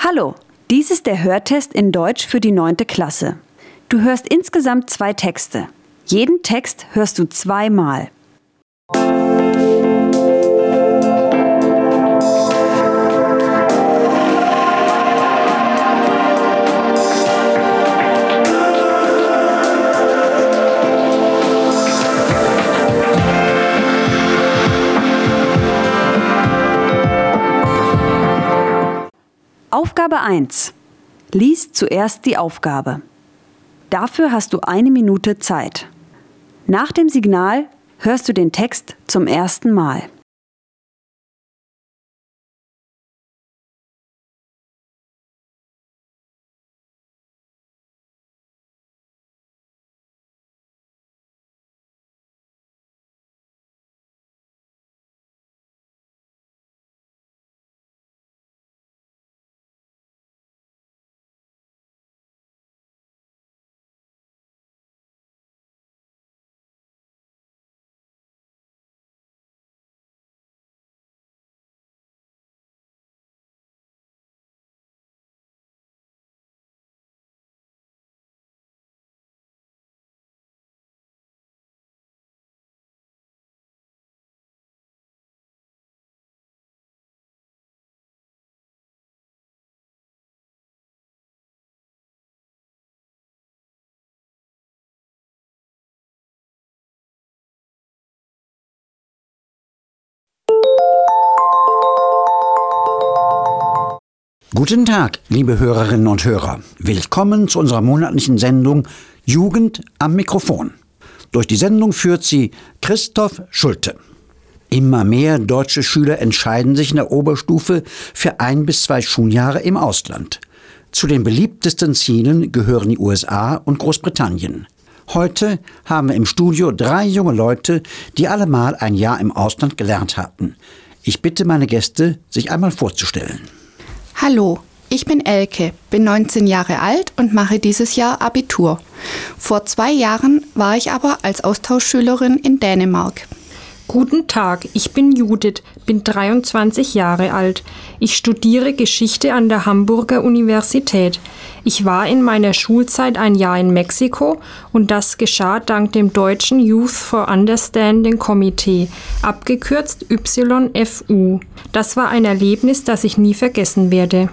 Hallo, dies ist der Hörtest in Deutsch für die 9. Klasse. Du hörst insgesamt 2 Texte. Jeden Text hörst du 2-mal. Aufgabe 1. Lies zuerst die Aufgabe. Dafür hast du 1 Minute Zeit. Nach dem Signal hörst du den Text zum ersten Mal. Guten Tag, liebe Hörerinnen und Hörer. Willkommen zu unserer monatlichen Sendung Jugend am Mikrofon. Durch die Sendung führt sie Christoph Schulte. Immer mehr deutsche Schüler entscheiden sich in der Oberstufe für 1 bis 2 Schuljahre im Ausland. Zu den beliebtesten Zielen gehören die USA und Großbritannien. Heute haben wir im Studio 3 junge Leute, die alle mal ein Jahr im Ausland gelernt hatten. Ich bitte meine Gäste, sich einmal vorzustellen. Hallo, ich bin Elke, bin 19 Jahre alt und mache dieses Jahr Abitur. Vor 2 Jahren war ich aber als Austauschschülerin in Dänemark. Guten Tag, ich bin Judith, bin 23 Jahre alt. Ich studiere Geschichte an der Hamburger Universität. Ich war in meiner Schulzeit ein Jahr in Mexiko und das geschah dank dem deutschen Youth for Understanding Komitee, abgekürzt YFU. Das war ein Erlebnis, das ich nie vergessen werde.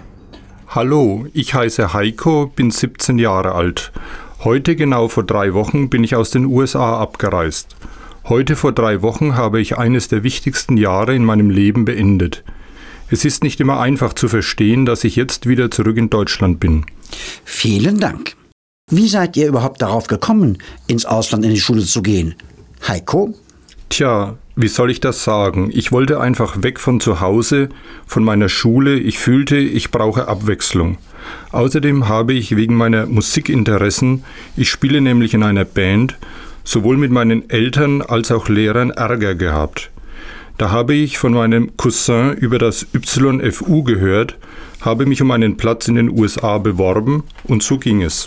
Hallo, ich heiße Heiko, bin 17 Jahre alt. Heute genau vor 3 Wochen bin ich aus den USA abgereist. Heute vor 3 Wochen habe ich eines der wichtigsten Jahre in meinem Leben beendet. Es ist nicht immer einfach zu verstehen, dass ich jetzt wieder zurück in Deutschland bin. Vielen Dank. Wie seid ihr überhaupt darauf gekommen, ins Ausland in die Schule zu gehen? Heiko? Tja, wie soll ich das sagen? Ich wollte einfach weg von zu Hause, von meiner Schule. Ich fühlte, ich brauche Abwechslung. Außerdem habe ich wegen meiner Musikinteressen, ich spiele nämlich in einer Band, sowohl mit meinen Eltern als auch Lehrern Ärger gehabt. Da habe ich von meinem Cousin über das YFU gehört, habe mich um einen Platz in den USA beworben und so ging es.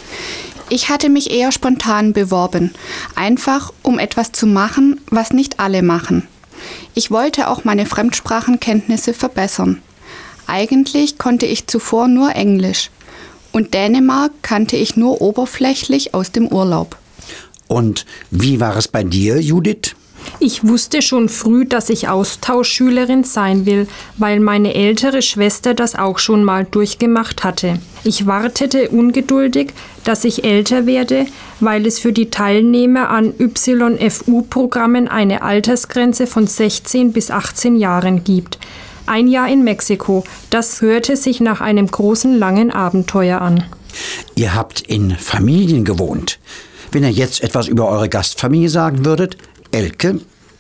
Ich hatte mich eher spontan beworben, einfach um etwas zu machen, was nicht alle machen. Ich wollte auch meine Fremdsprachenkenntnisse verbessern. Eigentlich konnte ich zuvor nur Englisch und Dänemark kannte ich nur oberflächlich aus dem Urlaub. Und wie war es bei dir, Judith? Ich wusste schon früh, dass ich Austauschschülerin sein will, weil meine ältere Schwester das auch schon mal durchgemacht hatte. Ich wartete ungeduldig, dass ich älter werde, weil es für die Teilnehmer an YFU-Programmen eine Altersgrenze von 16 bis 18 Jahren gibt. 1 Jahr in Mexiko, das hörte sich nach einem großen, langen Abenteuer an. Ihr habt in Familien gewohnt. Wenn ihr jetzt etwas über eure Gastfamilie sagen würdet, Elke?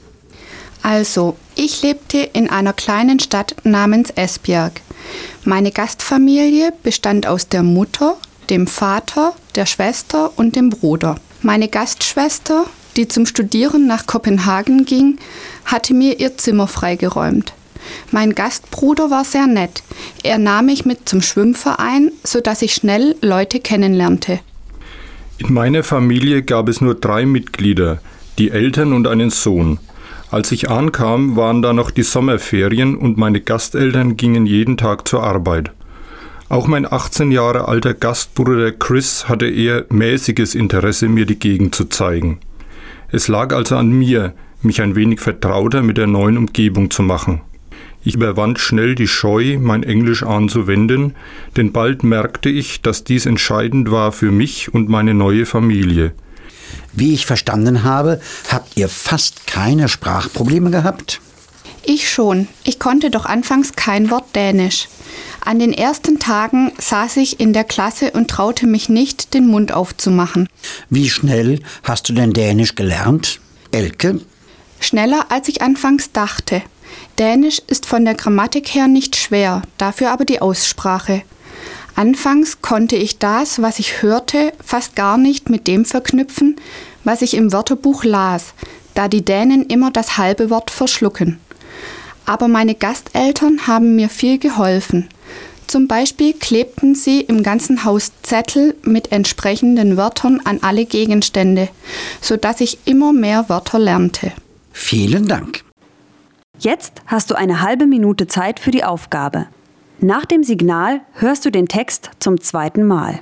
Also, ich lebte in einer kleinen Stadt namens Esbjerg. Meine Gastfamilie bestand aus der Mutter, dem Vater, der Schwester und dem Bruder. Meine Gastschwester, die zum Studieren nach Kopenhagen ging, hatte mir ihr Zimmer freigeräumt. Mein Gastbruder war sehr nett. Er nahm mich mit zum Schwimmverein, sodass ich schnell Leute kennenlernte. In meiner Familie gab es nur 3 Mitglieder, die Eltern und einen Sohn. Als ich ankam, waren da noch die Sommerferien und meine Gasteltern gingen jeden Tag zur Arbeit. Auch mein 18 Jahre alter Gastbruder Chris hatte eher mäßiges Interesse, mir die Gegend zu zeigen. Es lag also an mir, mich ein wenig vertrauter mit der neuen Umgebung zu machen. Ich überwand schnell die Scheu, mein Englisch anzuwenden, denn bald merkte ich, dass dies entscheidend war für mich und meine neue Familie. Wie ich verstanden habe, habt ihr fast keine Sprachprobleme gehabt? Ich schon. Ich konnte doch anfangs kein Wort Dänisch. An den ersten Tagen saß ich in der Klasse und traute mich nicht, den Mund aufzumachen. Wie schnell hast du denn Dänisch gelernt, Elke? Schneller, als ich anfangs dachte. Dänisch ist von der Grammatik her nicht schwer, dafür aber die Aussprache. Anfangs konnte ich das, was ich hörte, fast gar nicht mit dem verknüpfen, was ich im Wörterbuch las, da die Dänen immer das halbe Wort verschlucken. Aber meine Gasteltern haben mir viel geholfen. Zum Beispiel klebten sie im ganzen Haus Zettel mit entsprechenden Wörtern an alle Gegenstände, sodass ich immer mehr Wörter lernte. Vielen Dank. Jetzt hast du eine halbe Minute Zeit für die Aufgabe. Nach dem Signal hörst du den Text zum zweiten Mal.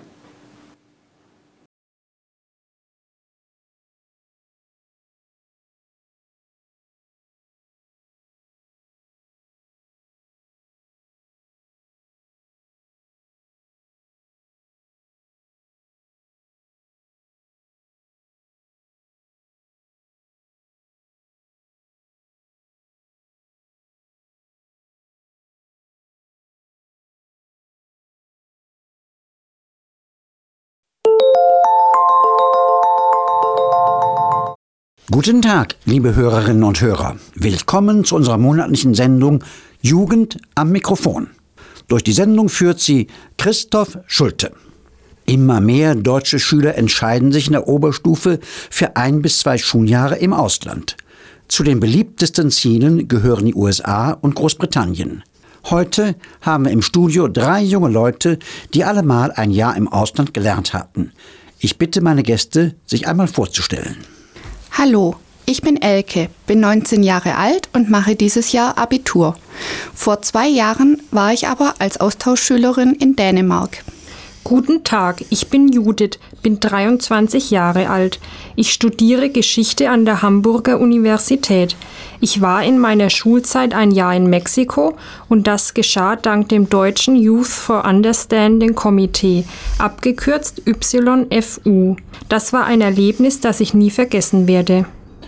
Guten Tag, liebe Hörerinnen und Hörer. Willkommen zu unserer monatlichen Sendung Jugend am Mikrofon. Durch die Sendung führt sie Christoph Schulte. Immer mehr deutsche Schüler entscheiden sich in der Oberstufe für 1 bis 2 Schuljahre im Ausland. Zu den beliebtesten Zielen gehören die USA und Großbritannien. Heute haben wir im Studio 3 junge Leute, die alle mal ein Jahr im Ausland gelernt hatten. Ich bitte meine Gäste, sich einmal vorzustellen. Hallo, ich bin Elke, bin 19 Jahre alt und mache dieses Jahr Abitur. Vor 2 Jahren war ich aber als Austauschschülerin in Dänemark. Guten Tag, ich bin Judith, bin 23 Jahre alt. Ich studiere Geschichte an der Hamburger Universität. Ich war in meiner Schulzeit ein Jahr in Mexiko und das geschah dank dem deutschen Youth for Understanding Komitee, abgekürzt YFU. Das war ein Erlebnis, das ich nie vergessen werde.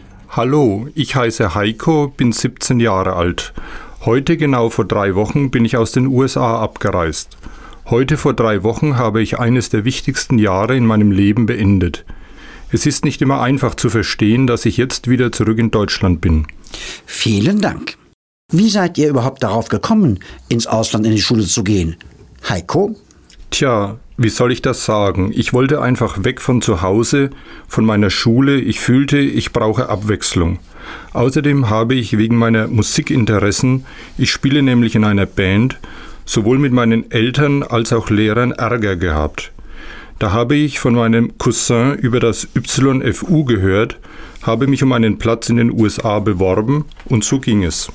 Hallo, ich heiße Heiko, bin 17 Jahre alt. Heute genau vor 3 Wochen bin ich aus den USA abgereist. Heute vor 3 Wochen habe ich eines der wichtigsten Jahre in meinem Leben beendet. Es ist nicht immer einfach zu verstehen, dass ich jetzt wieder zurück in Deutschland bin. Vielen Dank. Wie seid ihr überhaupt darauf gekommen, ins Ausland in die Schule zu gehen? Heiko? Tja, wie soll ich das sagen? Ich wollte einfach weg von zu Hause, von meiner Schule. Ich fühlte, ich brauche Abwechslung. Außerdem habe ich wegen meiner Musikinteressen, ich spiele nämlich in einer Band, sowohl mit meinen Eltern als auch Lehrern Ärger gehabt. Da habe ich von meinem Cousin über das YFU gehört, habe mich um einen Platz in den USA beworben und so ging es.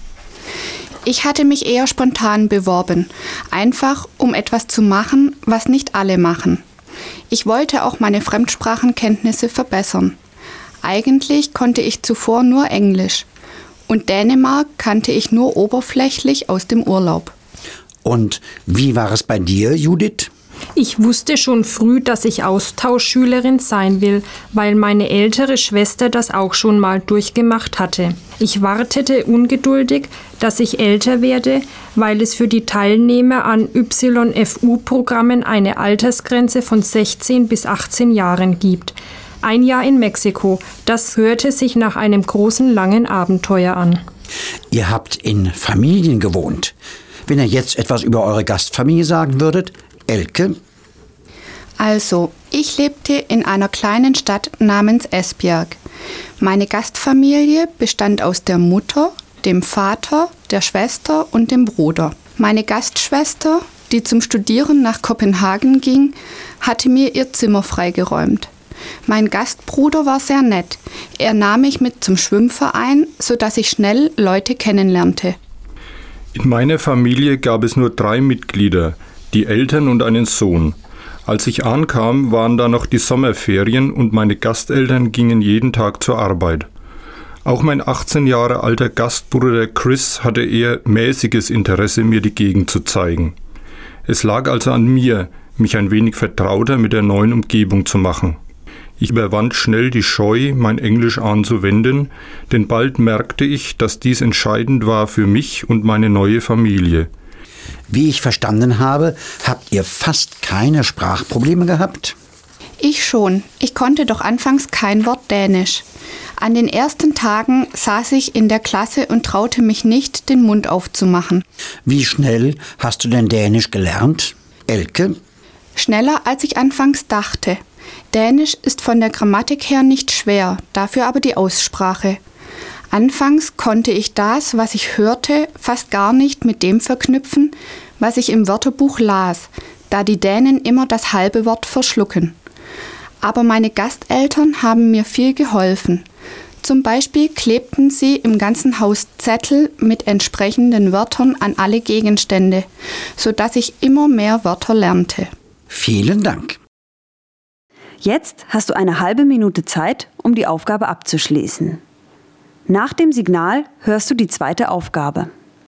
Ich hatte mich eher spontan beworben, einfach um etwas zu machen, was nicht alle machen. Ich wollte auch meine Fremdsprachenkenntnisse verbessern. Eigentlich konnte ich zuvor nur Englisch und Dänemark kannte ich nur oberflächlich aus dem Urlaub. Und wie war es bei dir, Judith? Ich wusste schon früh, dass ich Austauschschülerin sein will, weil meine ältere Schwester das auch schon mal durchgemacht hatte. Ich wartete ungeduldig, dass ich älter werde, weil es für die Teilnehmer an YFU-Programmen eine Altersgrenze von 16 bis 18 Jahren gibt. Ein Jahr in Mexiko, das hörte sich nach einem großen, langen Abenteuer an. Ihr habt in Familien gewohnt. Wenn ihr jetzt etwas über eure Gastfamilie sagen würdet, Elke? Also, ich lebte in einer kleinen Stadt namens Esbjerg. Meine Gastfamilie bestand aus der Mutter, dem Vater, der Schwester und dem Bruder. Meine Gastschwester, die zum Studieren nach Kopenhagen ging, hatte mir ihr Zimmer freigeräumt. Mein Gastbruder war sehr nett. Er nahm mich mit zum Schwimmverein, sodass ich schnell Leute kennenlernte. In meiner Familie gab es nur 3 Mitglieder. die Eltern und einen Sohn. Als ich ankam, waren da noch die Sommerferien und meine Gasteltern gingen jeden Tag zur Arbeit. Auch mein 18 Jahre alter Gastbruder Chris hatte eher mäßiges Interesse, mir die Gegend zu zeigen. Es lag also an mir, mich ein wenig vertrauter mit der neuen Umgebung zu machen. Ich überwand schnell die Scheu, mein Englisch anzuwenden, denn bald merkte ich, dass dies entscheidend war für mich und meine neue Familie. Wie ich verstanden habe, habt ihr fast keine Sprachprobleme gehabt? Ich schon. Ich konnte doch anfangs kein Wort Dänisch. An den ersten Tagen saß ich in der Klasse und traute mich nicht, den Mund aufzumachen. Wie schnell hast du denn Dänisch gelernt, Elke? Schneller, als ich anfangs dachte. Dänisch ist von der Grammatik her nicht schwer, dafür aber die Aussprache. Anfangs konnte ich das, was ich hörte, fast gar nicht mit dem verknüpfen, was ich im Wörterbuch las, da die Dänen immer das halbe Wort verschlucken. Aber meine Gasteltern haben mir viel geholfen. Zum Beispiel klebten sie im ganzen Haus Zettel mit entsprechenden Wörtern an alle Gegenstände, sodass ich immer mehr Wörter lernte. Vielen Dank. Jetzt hast du eine halbe Minute Zeit, um die Aufgabe abzuschließen. Nach dem Signal hörst du die zweite Aufgabe.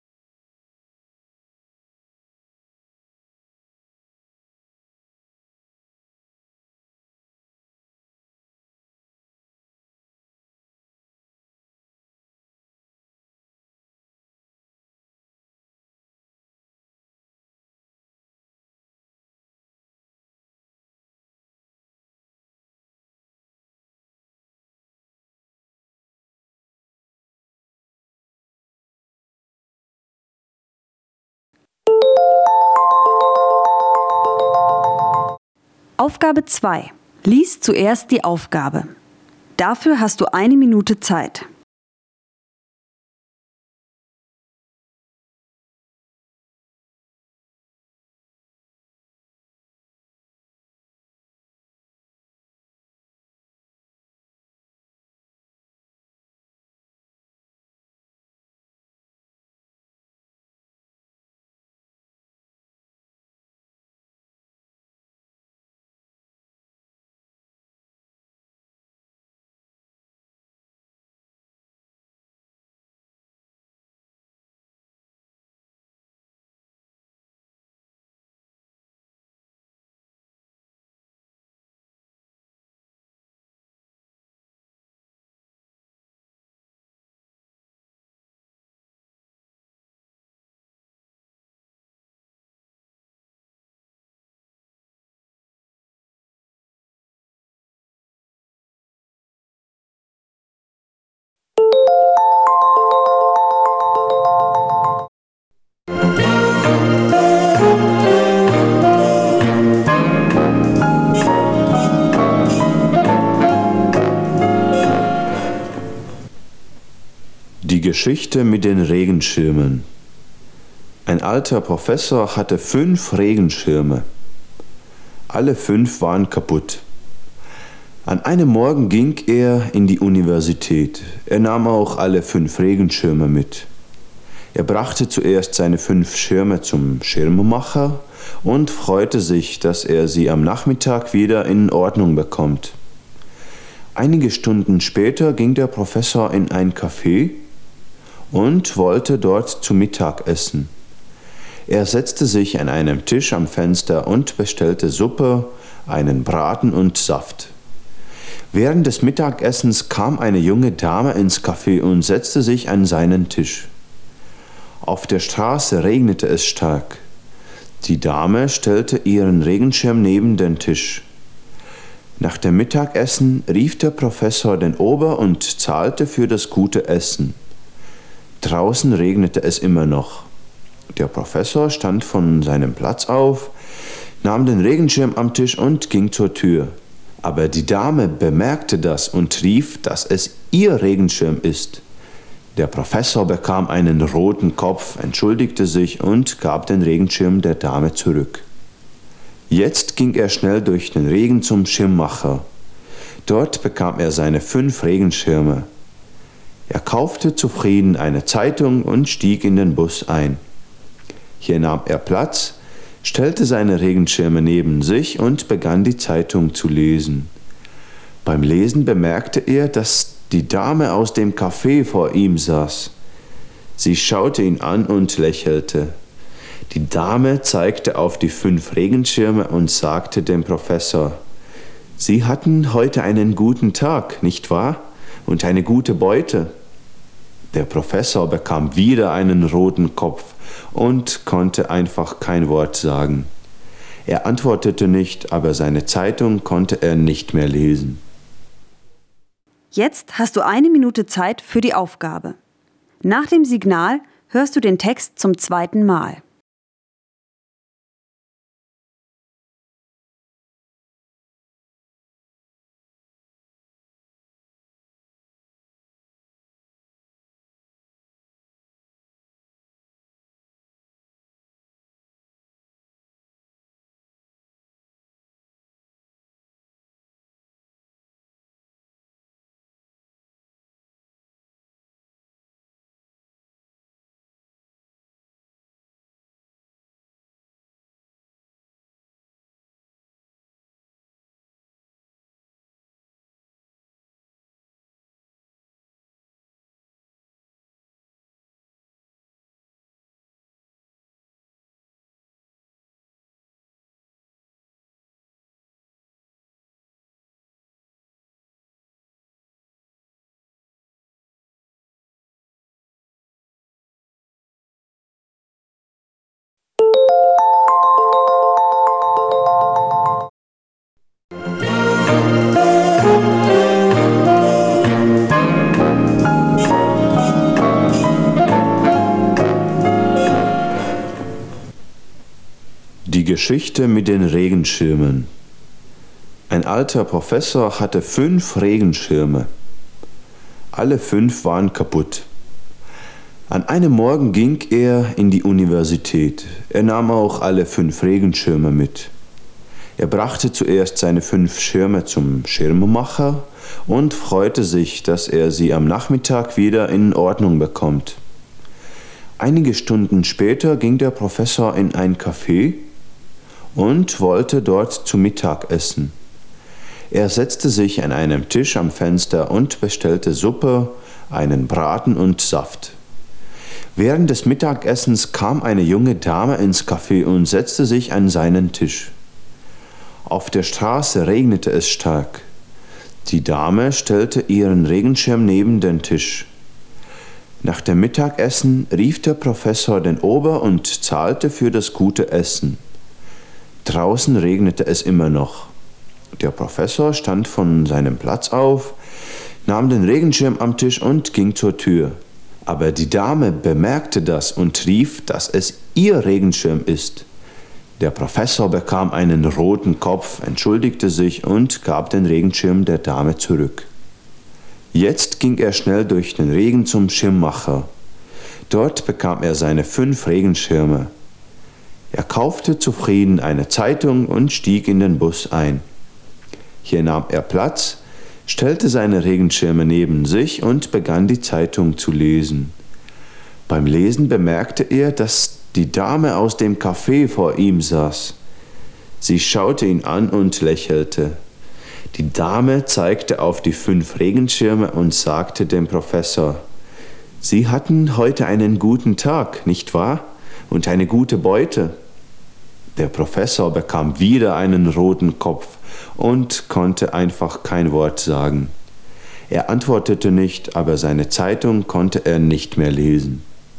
Aufgabe 2. Lies zuerst die Aufgabe. Dafür hast du eine Minute Zeit. Die Geschichte mit den Regenschirmen. Ein alter Professor hatte 5 Regenschirme. Alle 5 waren kaputt. An einem Morgen ging er in die Universität. Er nahm auch alle 5 Regenschirme mit. Er brachte zuerst seine 5 Schirme zum Schirmemacher und freute sich, dass er sie am Nachmittag wieder in Ordnung bekommt. Einige Stunden später ging der Professor in ein Café und wollte dort zu Mittag essen. Er setzte sich an einem Tisch am Fenster und bestellte Suppe, einen Braten und Saft. Während des Mittagessens kam eine junge Dame ins Café und setzte sich an seinen Tisch. Auf der Straße regnete es stark. Die Dame stellte ihren Regenschirm neben den Tisch. Nach dem Mittagessen rief der Professor den Ober und zahlte für das gute Essen. Draußen regnete es immer noch. Der Professor stand von seinem Platz auf, nahm den Regenschirm am Tisch und ging zur Tür. Aber die Dame bemerkte das und rief, dass es ihr Regenschirm ist. Der Professor bekam einen roten Kopf, entschuldigte sich und gab den Regenschirm der Dame zurück. Jetzt ging er schnell durch den Regen zum Schirmmacher. Dort bekam er seine 5 Regenschirme. Er kaufte zufrieden eine Zeitung und stieg in den Bus ein. Hier nahm er Platz, stellte seine Regenschirme neben sich und begann die Zeitung zu lesen. Beim Lesen bemerkte er, dass die Dame aus dem Café vor ihm saß. Sie schaute ihn an und lächelte. Die Dame zeigte auf die 5 Regenschirme und sagte dem Professor: »Sie hatten heute einen guten Tag, nicht wahr? Und eine gute Beute.« Der Professor bekam wieder einen roten Kopf und konnte einfach kein Wort sagen. Er antwortete nicht, aber seine Zeitung konnte er nicht mehr lesen. Jetzt hast du 1 Minute Zeit für die Aufgabe. Nach dem Signal hörst du den Text zum 2. Mal. Die Geschichte mit den Regenschirmen. Ein alter Professor hatte 5 Regenschirme. Alle 5 waren kaputt. An einem Morgen ging er in die Universität. Er nahm auch alle 5 Regenschirme mit. Er brachte zuerst seine 5 Schirme zum Schirmmacher und freute sich, dass er sie am Nachmittag wieder in Ordnung bekommt. Einige Stunden später ging der Professor in ein Café und wollte dort zu Mittag essen. Er setzte sich an einem Tisch am Fenster und bestellte Suppe, einen Braten und Saft. Während des Mittagessens kam eine junge Dame ins Café und setzte sich an seinen Tisch. Auf der Straße regnete es stark. Die Dame stellte ihren Regenschirm neben den Tisch. Nach dem Mittagessen rief der Professor den Ober und zahlte für das gute Essen. Draußen regnete es immer noch. Der Professor stand von seinem Platz auf, nahm den Regenschirm am Tisch und ging zur Tür. Aber die Dame bemerkte das und rief, dass es ihr Regenschirm ist. Der Professor bekam einen roten Kopf, entschuldigte sich und gab den Regenschirm der Dame zurück. Jetzt ging er schnell durch den Regen zum Schirmmacher. Dort bekam er seine 5 Regenschirme. Er kaufte zufrieden eine Zeitung und stieg in den Bus ein. Hier nahm er Platz, stellte seine Regenschirme neben sich und begann die Zeitung zu lesen. Beim Lesen bemerkte er, dass die Dame aus dem Café vor ihm saß. Sie schaute ihn an und lächelte. Die Dame zeigte auf die 5 Regenschirme und sagte dem Professor: »Sie hatten heute einen guten Tag, nicht wahr? Und eine gute Beute.« Der Professor bekam wieder einen roten Kopf und konnte einfach kein Wort sagen. Er antwortete nicht, aber seine Zeitung konnte er nicht mehr lesen.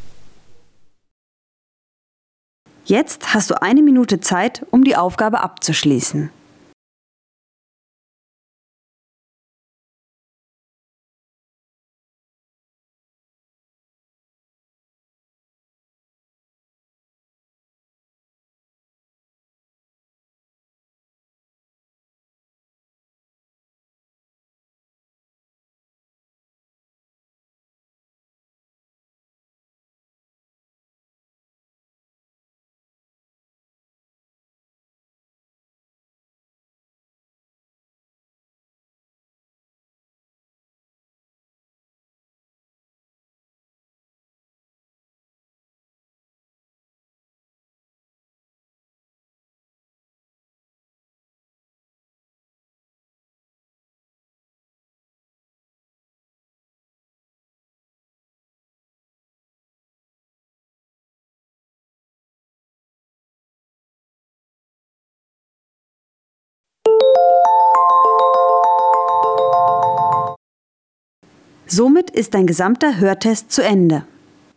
Jetzt hast du 1 Minute Zeit, um die Aufgabe abzuschließen. Somit ist dein gesamter Hörtest zu Ende.